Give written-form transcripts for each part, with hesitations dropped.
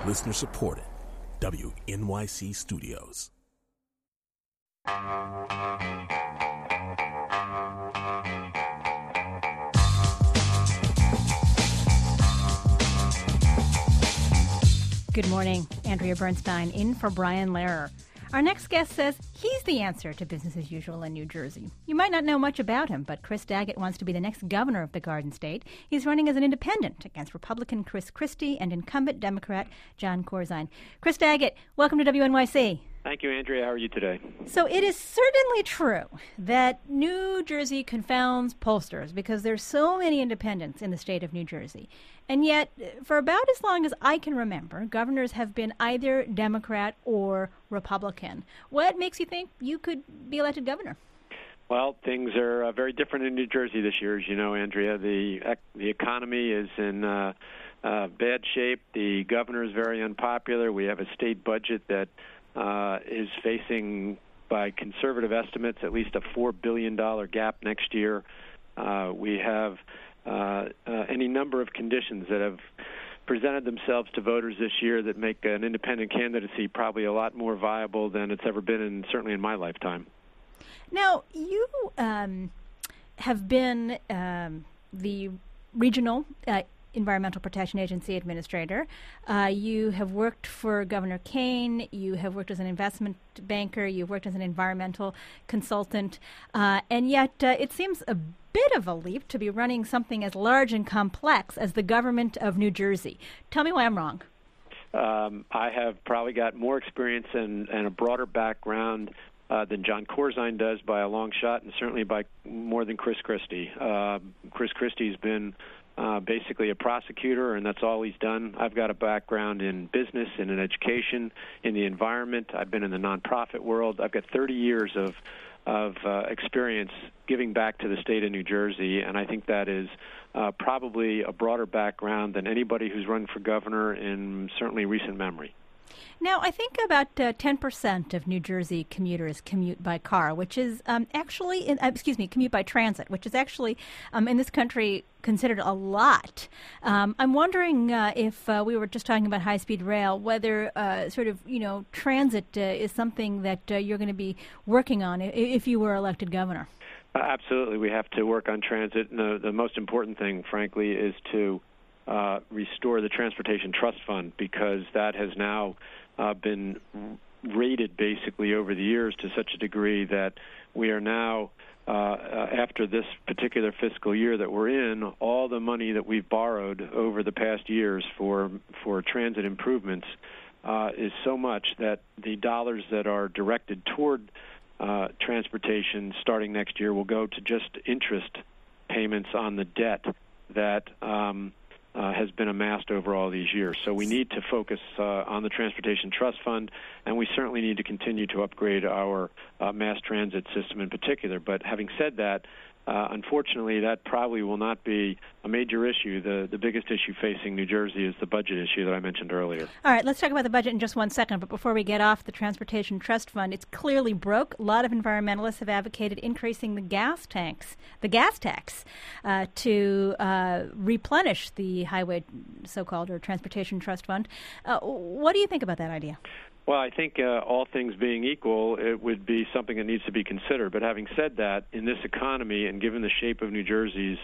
Listener supported. WNYC Studios. Good morning. Andrea Bernstein in for Brian Lehrer. Our next guest says he's the answer to business as usual in New Jersey. You might not know much about him, but Chris Daggett wants to be the next governor of the Garden State. He's running as an independent against Republican Chris Christie and incumbent Democrat Jon Corzine. Chris Daggett, welcome to WNYC. Thank you, Andrea. How are you today? So it is certainly true that New Jersey confounds pollsters because there's so many independents in the state of New Jersey. And yet, for about as long as I can remember, governors have been either Democrat or Republican. What makes you think you could be elected governor? Well, things are very different in New Jersey this year, as you know, Andrea. The economy is in bad shape. The governor is very unpopular. We have a state budget that is facing, by conservative estimates, at least a $4 billion gap next year. We have any number of conditions that have presented themselves to voters this year that make an independent candidacy probably a lot more viable than it's ever been, certainly in my lifetime. Now, you have been the regional Environmental Protection Agency administrator. You have worked for Governor Kane. You have worked as an investment banker. You've worked as an environmental consultant. And yet it seems a bit of a leap to be running something as large and complex as the government of New Jersey. Tell me why I'm wrong. I have probably got more experience and a broader background than Jon Corzine does by a long shot, and certainly by more than Chris Christie. Chris Christie's been basically a prosecutor, and that's all he's done. I've got a background in business and in education, in the environment. I've been in the nonprofit world. I've got 30 years of experience giving back to the state of New Jersey, and I think that is probably a broader background than anybody who's run for governor in certainly recent memory. Now, I think about 10% of New Jersey commuters commute by car, which is commute by transit, which is actually in this country considered a lot. I'm wondering if we were just talking about high-speed rail, whether transit is something that you're going to be working on if you were elected governor. Absolutely. We have to work on transit. And the most important thing, frankly, is to restore the Transportation Trust Fund, because that has now been raided basically over the years to such a degree that we are now, after this particular fiscal year that we're in, all the money that we've borrowed over the past years for transit improvements is so much that the dollars that are directed toward transportation starting next year will go to just interest payments on the debt that has been amassed over all these years. So we need to focus on the Transportation Trust Fund, and we certainly need to continue to upgrade our mass transit system in particular. But having said that, unfortunately, that probably will not be a major issue. The biggest issue facing New Jersey is the budget issue that I mentioned earlier. All right, let's talk about the budget in just 1 second. But before we get off the Transportation Trust Fund, it's clearly broke. A lot of environmentalists have advocated increasing the gas tax, to replenish the highway, so-called, or Transportation Trust Fund. What do you think about that idea? Well, I think all things being equal, it would be something that needs to be considered. But having said that, in this economy and given the shape of New Jersey's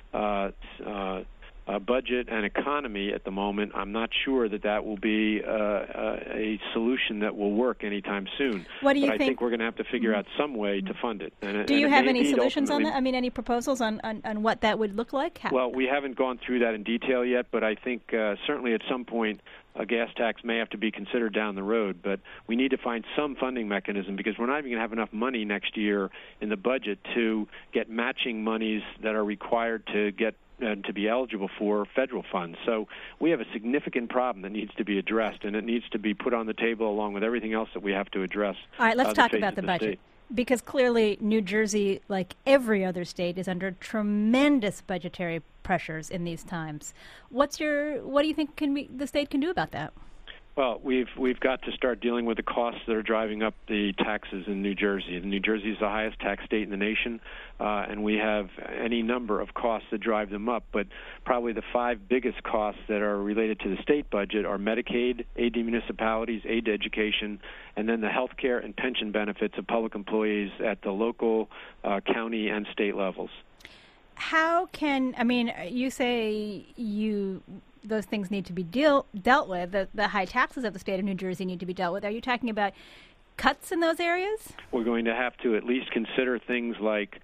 budget and economy at the moment, I'm not sure that will be a solution that will work anytime soon. What do you think? I think we're going to have to figure out some way to fund it. Do you have any solutions on that? I mean, any proposals on what that would look like? Well, we haven't gone through that in detail yet, but I think certainly at some point a gas tax may have to be considered down the road, but we need to find some funding mechanism, because we're not even going to have enough money next year in the budget to get matching monies that are required to get to be eligible for federal funds. So we have a significant problem that needs to be addressed, and it needs to be put on the table along with everything else that we have to address. All right, let's talk about the budget. Because clearly New Jersey, like every other state, is under tremendous budgetary pressures in these times. What do you think the state can do about that? Well, we've got to start dealing with the costs that are driving up the taxes in New Jersey. New Jersey is the highest tax state in the nation, and we have any number of costs that drive them up. But probably the 5 biggest costs that are related to the state budget are Medicaid, aid to municipalities, aid to education, and then the health care and pension benefits of public employees at the local, county, and state levels. How can, you say those things need to be dealt with, the high taxes of the state of New Jersey need to be dealt with. Are you talking about cuts in those areas? We're going to have to at least consider things like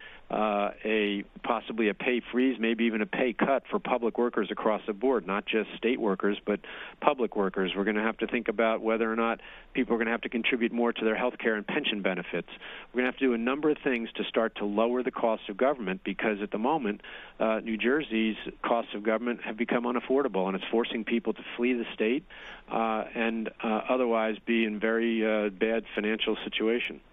possibly a pay freeze, maybe even a pay cut for public workers across the board, not just state workers, but public workers. We're going to have to think about whether or not people are going to have to contribute more to their health care and pension benefits. We're going to have to do a number of things to start to lower the cost of government, because at the moment, New Jersey's costs of government have become unaffordable, and it's forcing people to flee the state and otherwise be in very bad financial situation.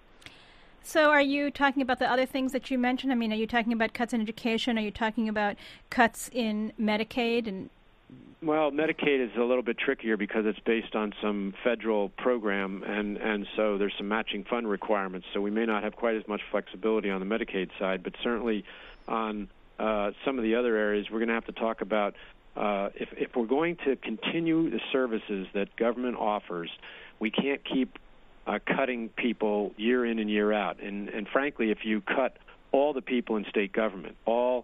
So are you talking about the other things that you mentioned? Are you talking about cuts in education? Are you talking about cuts in Medicaid? Well, Medicaid is a little bit trickier because it's based on some federal program, and so there's some matching fund requirements, so we may not have quite as much flexibility on the Medicaid side, but certainly on some of the other areas we're going to have to talk about if we're going to continue the services that government offers, we can't keep cutting people year in and year out. And frankly, if you cut all the people in state government, all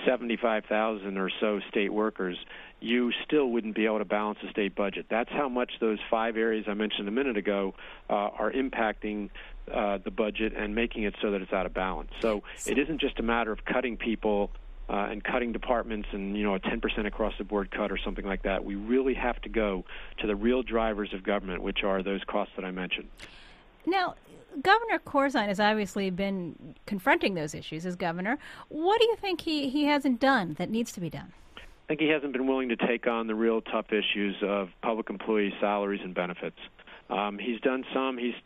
75,000 or so state workers, you still wouldn't be able to balance the state budget. That's how much those 5 areas I mentioned a minute ago are impacting the budget and making it so that it's out of balance. So it isn't just a matter of cutting people and cutting departments and, a 10% across-the-board cut or something like that. We really have to go to the real drivers of government, which are those costs that I mentioned. Now, Governor Corzine has obviously been confronting those issues as governor. What do you think he hasn't done that needs to be done? I think he hasn't been willing to take on the real tough issues of public employee salaries and benefits. He's done some. He's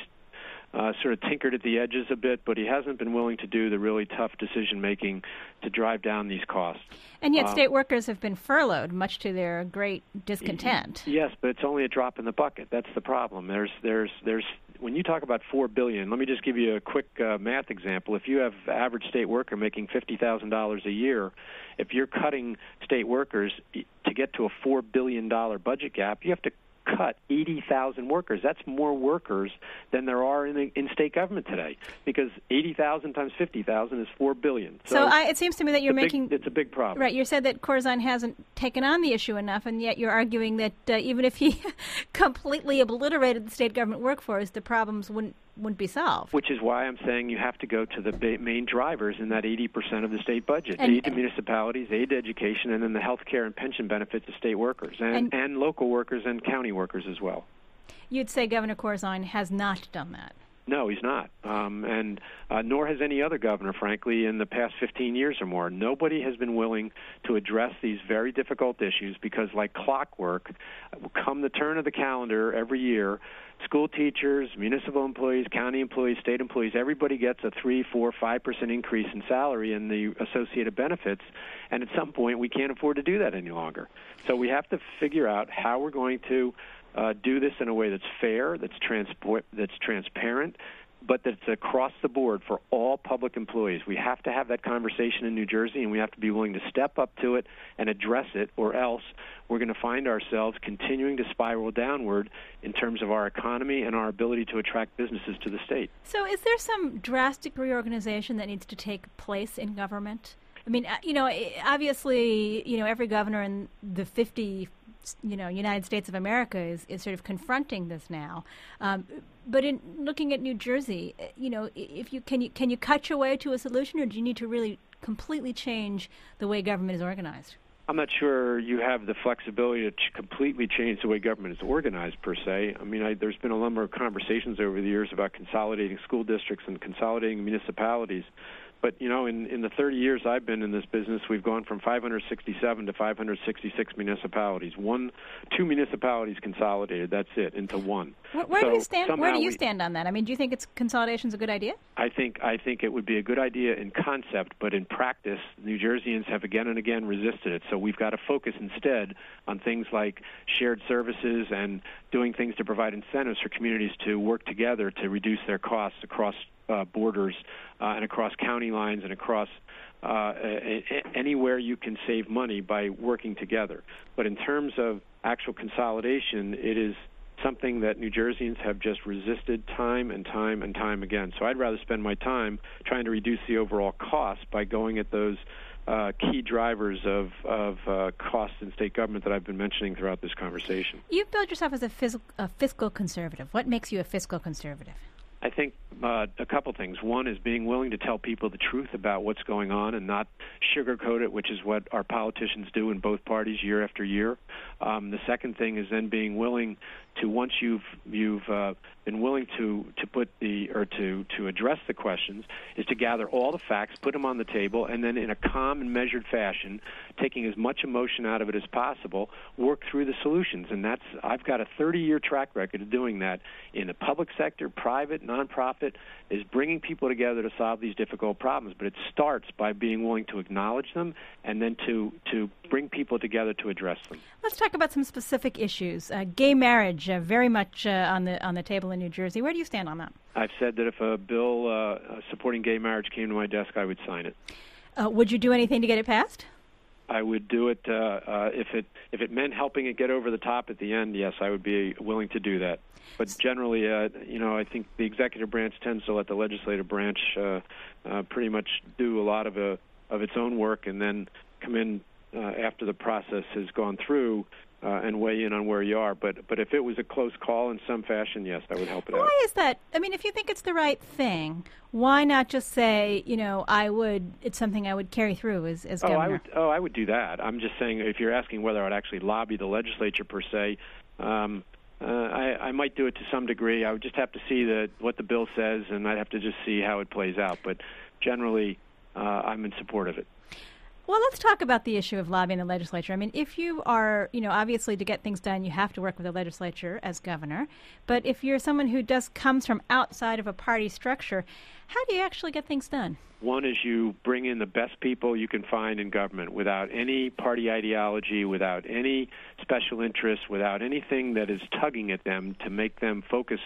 sort of tinkered at the edges a bit, but he hasn't been willing to do the really tough decision-making to drive down these costs. And yet state workers have been furloughed, much to their great discontent. Yes, but it's only a drop in the bucket. That's the problem. There's when you talk about $4 billion, let me just give you a quick math example. If you have an average state worker making $50,000 a year, if you're cutting state workers to get to a $4 billion budget gap, you have to cut 80,000 workers. That's more workers than there are in state government today, because 80,000 times 50,000 is $4 billion. So it seems to me that you're making... It's a big problem. Right. You said that Corzine hasn't taken on the issue enough, and yet you're arguing that even if he completely obliterated the state government workforce, the problems wouldn't be solved. Which is why I'm saying you have to go to the main drivers in that 80% of the state budget, aid to municipalities, aid to education, and then the health care and pension benefits of state workers and local workers and county workers as well. You'd say Governor Corzine has not done that. No, he's not, and nor has any other governor, frankly, in the past 15 years or more. Nobody has been willing to address these very difficult issues because, like clockwork, come the turn of the calendar every year, school teachers, municipal employees, county employees, state employees, everybody gets a 3%, 4%, 5% increase in salary and the associated benefits, and at some point we can't afford to do that any longer. So we have to figure out how we're going to do this in a way that's fair, that's transparent, but that's across the board for all public employees. We have to have that conversation in New Jersey, and we have to be willing to step up to it and address it, or else we're going to find ourselves continuing to spiral downward in terms of our economy and our ability to attract businesses to the state. So is there some drastic reorganization that needs to take place in government? I mean, obviously, every governor in the 50 United States of America is sort of confronting this now. But in looking at New Jersey, if you can you cut your way to a solution, or do you need to really completely change the way government is organized? I'm not sure you have the flexibility to completely change the way government is organized, per se. I mean, there's been a number of conversations over the years about consolidating school districts and consolidating municipalities. But, in the 30 years I've been in this business, we've gone from 567 to 566 municipalities. Two municipalities consolidated, that's it, into one. Where do you stand? Where do you stand on that? I mean, do you think consolidation's a good idea? I think it would be a good idea in concept, but in practice, New Jerseyans have again and again resisted it. So we've got to focus instead on things like shared services and doing things to provide incentives for communities to work together to reduce their costs across borders and across county lines and across anywhere you can save money by working together. But in terms of actual consolidation, it is something that New Jerseyans have just resisted time and time and time again. So I'd rather spend my time trying to reduce the overall cost by going at those key drivers of cost in state government that I've been mentioning throughout this conversation. You've billed yourself as a fiscal conservative. What makes you a fiscal conservative? I think a couple things. One is being willing to tell people the truth about what's going on and not sugarcoat it, which is what our politicians do in both parties year after year. The second thing is then being willing to, once you've been willing to put to address the questions, is to gather all the facts, put them on the table, and then in a calm and measured fashion, taking as much emotion out of it as possible, work through the solutions. And I've got a 30-year track record of doing that in the public sector, private, nonprofit, is bringing people together to solve these difficult problems. But it starts by being willing to acknowledge them and then to bring people together to address them. Let's talk about some specific issues. Gay marriage, very much on the table in New Jersey. Where do you stand on that? I've said that if a bill supporting gay marriage came to my desk, I would sign it. Would you do anything to get it passed? I would do it if it meant helping it get over the top at the end. Yes, I would be willing to do that. But generally, I think the executive branch tends to let the legislative branch pretty much do a lot of its own work, and then come in after the process has gone through and weigh in on where you are. But if it was a close call in some fashion, yes, I would help it out. Why is that? I mean, if you think it's the right thing, why not just say, it's something I would carry through as governor? I would do that. I'm just saying, if you're asking whether I would actually lobby the legislature per se, I might do it to some degree. I would just have to see what the bill says, and I'd have to just see how it plays out. But generally, I'm in support of it. Well, let's talk about the issue of lobbying the legislature. I mean, if you are, obviously to get things done, you have to work with the legislature as governor. But if you're someone who comes from outside of a party structure, how do you actually get things done? One is you bring in the best people you can find in government without any party ideology, without any special interests, without anything that is tugging at them to make them focus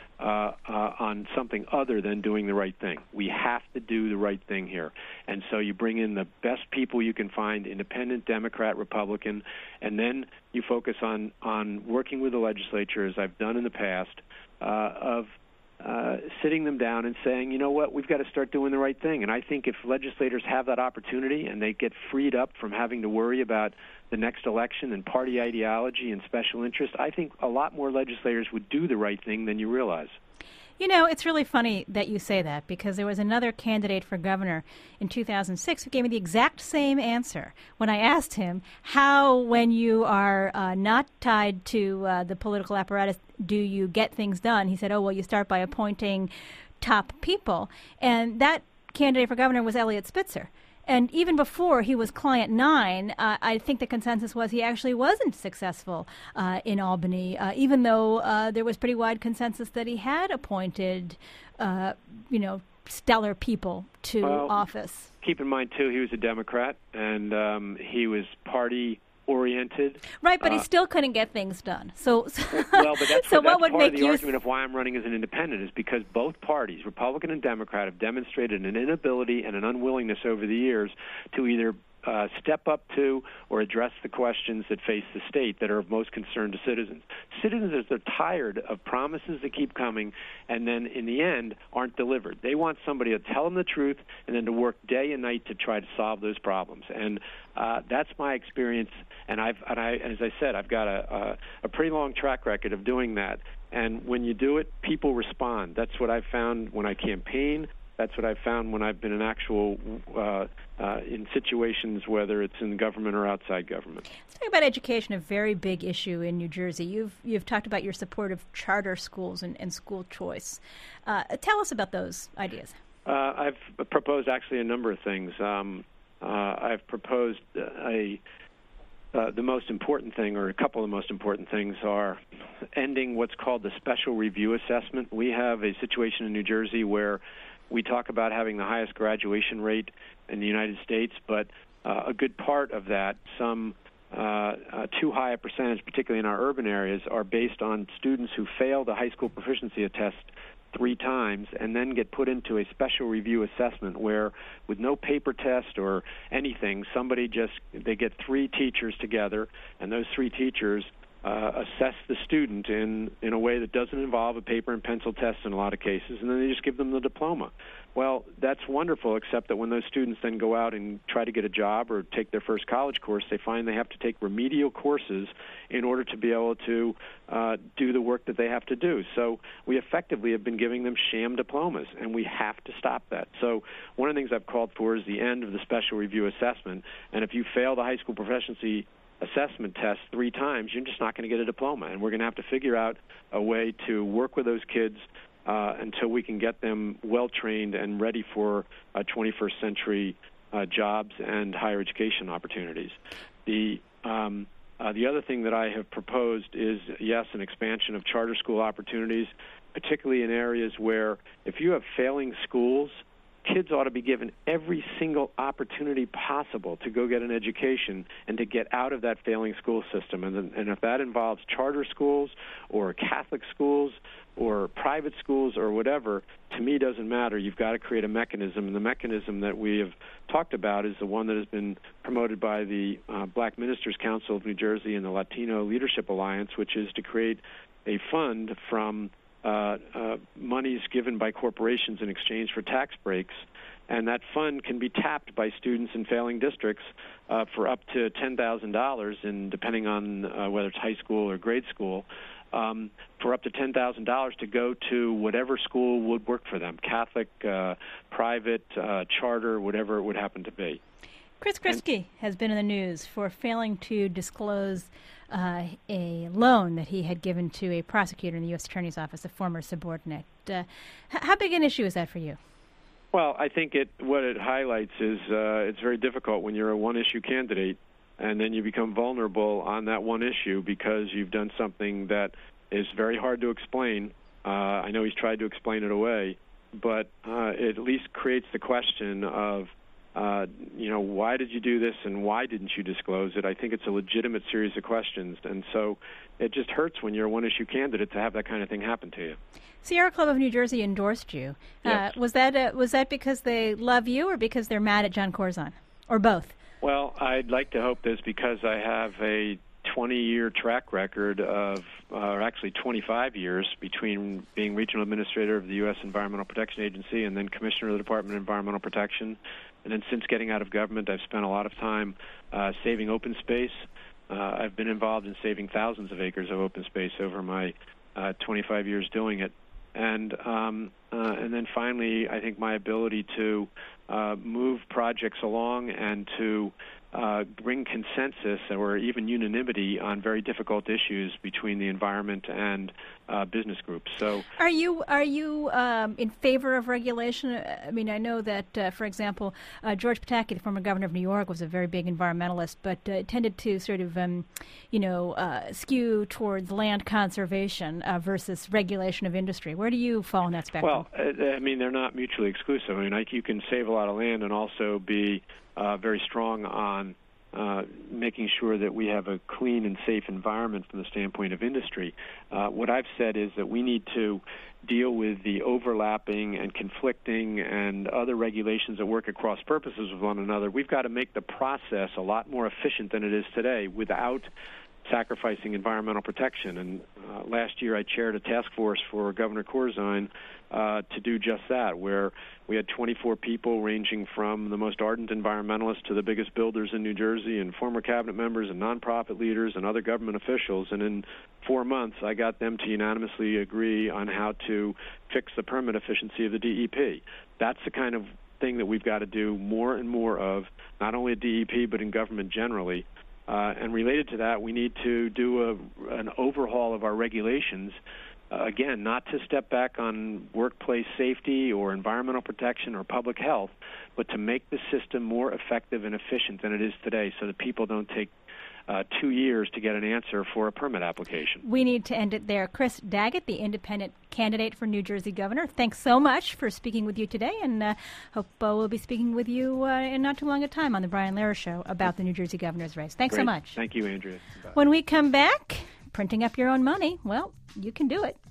on something other than doing the right thing. We have to do the right thing here. And so you bring in the best people you can find, independent, Democrat, Republican, and then you focus on working with the legislature, as I've done in the past, of sitting them down and saying, you know what, we've got to start doing the right thing. And I think if legislators have that opportunity and they get freed up from having to worry about the next election and party ideology and special interest, I think a lot more legislators would do the right thing than you realize. It's really funny that you say that, because there was another candidate for governor in 2006 who gave me the exact same answer when I asked him how, when you are not tied to the political apparatus, do you get things done? He said, you start by appointing top people. And that candidate for governor was Eliot Spitzer. And even before he was Client 9, I think the consensus was he actually wasn't successful in Albany, even though there was pretty wide consensus that he had appointed, stellar people to office. Keep in mind, too, he was a Democrat, and he was party-oriented. Right, but he still couldn't get things done. So but that's what would make the argument of why I'm running as an independent, is because both parties, Republican and Democrat, have demonstrated an inability and an unwillingness over the years to either step up to or address the questions that face the state that are of most concern to citizens. Citizens are tired of promises that keep coming and then in the end aren't delivered. They want somebody to tell them the truth and then to work day and night to try to solve those problems. And that's my experience. And as I said, I've got a pretty long track record of doing that. And when you do it, people respond. That's what I've found when I campaign. That's what I've found when I've been in actual in situations, whether it's in government or outside government. Let's talk about education, a very big issue in New Jersey. You've talked about your support of charter schools and school choice. Tell us about those ideas. I've proposed actually a number of things. I've proposed the most important thing, or a couple of the most important things, are ending what's called the special review assessment. We have a situation in New Jersey where we talk about having the highest graduation rate in the United States, but a good part of that, some too high a percentage, particularly in our urban areas, are based on students who fail the high school proficiency test 3 times and then get put into a special review assessment where, with no paper test or anything, they get 3 teachers together, and those 3 teachers assess the student in a way that doesn't involve a paper and pencil test in a lot of cases, and then they just give them the diploma. Well, that's wonderful, except that when those students then go out and try to get a job or take their first college course, they find they have to take remedial courses in order to be able to do the work that they have to do. So we effectively have been giving them sham diplomas, and we have to stop that. So one of the things I've called for is the end of the special review assessment, and if you fail the high school proficiency assessment test 3 times, you're just not going to get a diploma, and we're going to have to figure out a way to work with those kids until we can get them well-trained and ready for 21st century jobs and higher education opportunities. The other thing that I have proposed is, yes, an expansion of charter school opportunities, particularly in areas where if you have failing schools, kids ought to be given every single opportunity possible to go get an education and to get out of that failing school system. And if that involves charter schools or Catholic schools or private schools or whatever, to me doesn't matter. You've got to create a mechanism, and the mechanism that we have talked about is the one that has been promoted by the Black Ministers Council of New Jersey and the Latino Leadership Alliance, which is to create a fund from monies given by corporations in exchange for tax breaks, and that fund can be tapped by students in failing districts for up to $10,000, and depending on whether it's high school or grade school, for up to $10,000 to go to whatever school would work for them, Catholic, private, charter, whatever it would happen to be. Chris Christie has been in the news for failing to disclose a loan that he had given to a prosecutor in the U.S. Attorney's Office, a former subordinate. How big an issue is that for you? Well, I think what it highlights is it's very difficult when you're a one-issue candidate and then you become vulnerable on that one issue because you've done something that is very hard to explain. I know he's tried to explain it away, but it at least creates the question of, why did you do this and why didn't you disclose it? I think it's a legitimate series of questions, and so it just hurts when you're a one-issue candidate to have that kind of thing happen to you. Sierra Club of New Jersey endorsed you. Yes. Was that because they love you or because they're mad at Jon Corzine, or both? Well, I'd like to hope this because I have a 20-year track record of, or actually 25 years, between being regional administrator of the U.S. Environmental Protection Agency and then commissioner of the Department of Environmental Protection. And then since getting out of government, I've spent a lot of time saving open space. I've been involved in saving thousands of acres of open space over my 25 years doing it. And then finally, I think my ability to move projects along and to bring consensus or even unanimity on very difficult issues between the environment and business groups. So, are you in favor of regulation? I mean, I know that, for example, George Pataki, the former governor of New York, was a very big environmentalist, but tended to sort of, skew towards land conservation versus regulation of industry. Where do you fall in that spectrum? Well, I mean, they're not mutually exclusive. I mean, you can save a lot of land and also be very strong on making sure that we have a clean and safe environment from the standpoint of industry. What I've said is that we need to deal with the overlapping and conflicting and other regulations that work at cross purposes with one another. We've got to make the process a lot more efficient than it is today without sacrificing environmental protection. And last year I chaired a task force for Governor Corzine to do just that, where we had 24 people ranging from the most ardent environmentalists to the biggest builders in New Jersey and former cabinet members and nonprofit leaders and other government officials. And in 4 months, I got them to unanimously agree on how to fix the permit efficiency of the DEP. That's the kind of thing that we've got to do more and more of, not only at DEP but in government generally. And related to that, we need to do an overhaul of our regulations again, not to step back on workplace safety or environmental protection or public health, but to make the system more effective and efficient than it is today so that people don't take 2 years to get an answer for a permit application. We need to end it there. Chris Daggett, the independent candidate for New Jersey governor, thanks so much for speaking with you today, and hope we'll be speaking with you in not too long a time on the Brian Lehrer Show about the New Jersey governor's race. Thanks Great. so much. Thank you, Andrea. Bye. When we come back, printing up your own money, well, you can do it.